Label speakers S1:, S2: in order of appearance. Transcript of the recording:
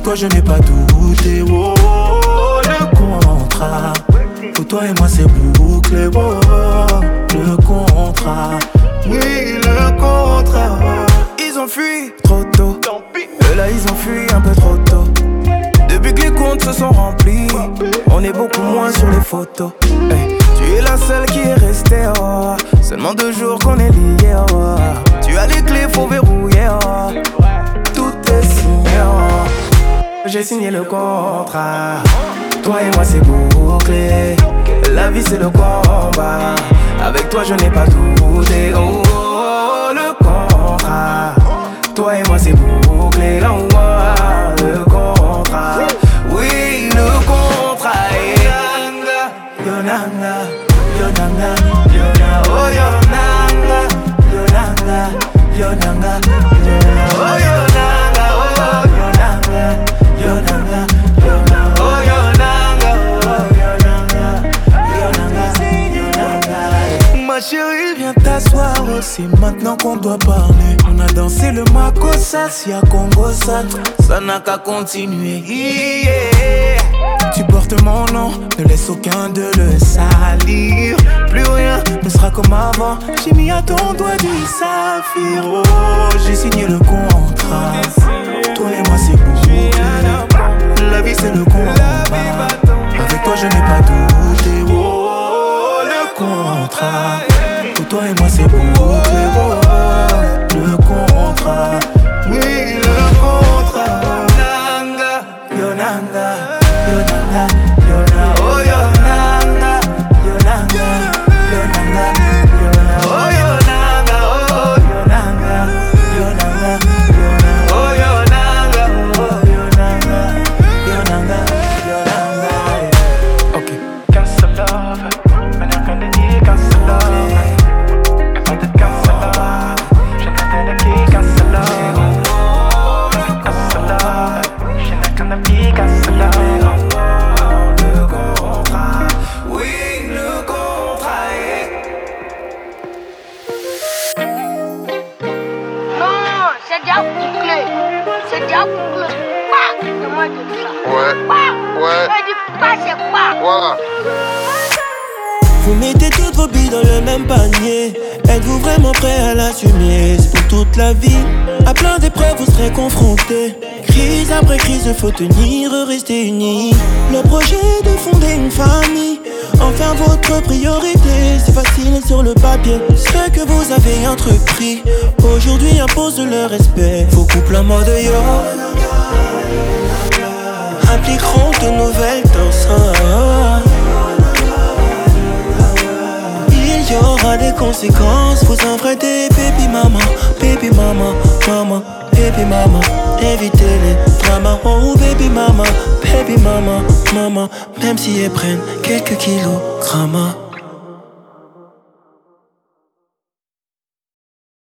S1: toi je n'ai pas douté. Oh, le contrat. Pour toi et moi c'est bouclé. Oh, le contrat. Oui, le contrat. Ils ont fui trop tôt. Eux là ils ont fui un peu trop tôt. Depuis que les comptes se sont remplis, on est beaucoup moins sur les photos. Hey, tu es la seule qui est restée, oh. Seulement 2 jours qu'on est liés, oh. Tu as les clés, faut verrouiller, oh. Tout est signé, oh. J'ai signé le contrat. Toi et moi c'est bouclé. La vie c'est le combat. Avec toi je n'ai pas douté. Oh, oh, le contrat. Toi et moi c'est bouclé. Oh, oh, le contrat. Oui, le contrat. Yonanga, Yonanga, Yonanga, oh Yonanga, Yonanga, Yonanga, Yonanga, oh Yonanga, oh Yonanga, Yonanga, Yonanga, oh Yonanga, oh Yonanga, Yonanga, Yonanga. Ma chérie, viens t'asseoir aussi, maintenant qu'on doit parler. On a dansé le Makossa, si à Congo ça n'a qu'à continuer. Yeah. Tu portes mon nom, ne laisse aucun de le salir. Plus rien ne sera comme avant. J'ai mis à ton doigt du saphir. Oh, j'ai signé le contrat. Toi et moi c'est bouclé. La vie c'est le combat. Avec toi je n'ai pas douté. Oh, le contrat. Pour toi et moi c'est bouclé. Oh, le contrat. Oui, le contrat. Yonanga, Yonanga, Yonanga, Yonanga, oh Yonanga, Yonanga, Yonanga, Yonanga, oh Yonanga, oh Yonanga, Yonanga, Yonanga, oh Yonanga, oh Yonanga, Yonanga, Yonanga. Ok.
S2: Cancel love, maintenant qu'on le dit cancel love. Et pas de cancel love, je n'ai qui cancel love. Cancel love, je n'ai qu'un ami cancel love.
S3: C'est déjà bouclé. Comment tu dis ça?
S4: Ouais.
S3: Je dis pas c'est quoi.
S4: Voilà.
S1: Vous mettez toutes vos billes dans le même panier. Êtes-vous vraiment prêt à l'assumer? C'est pour toute la vie. À plein d'épreuves vous serez confrontés. Crise après crise, faut tenir, rester unis. Le projet de fonder une famille, en faire votre priorité. C'est facile sur le papier, ce que vous avez entrepris aujourd'hui impose le respect. Vos couples en mode yo impliqueront de nouvelles danses. Il y aura des conséquences, vous en ferez des baby mama, baby mama, mama, baby mama. Évitez les dramas, oh baby mama, baby mama, mama. Même si elles prennent quelques kilogrammes.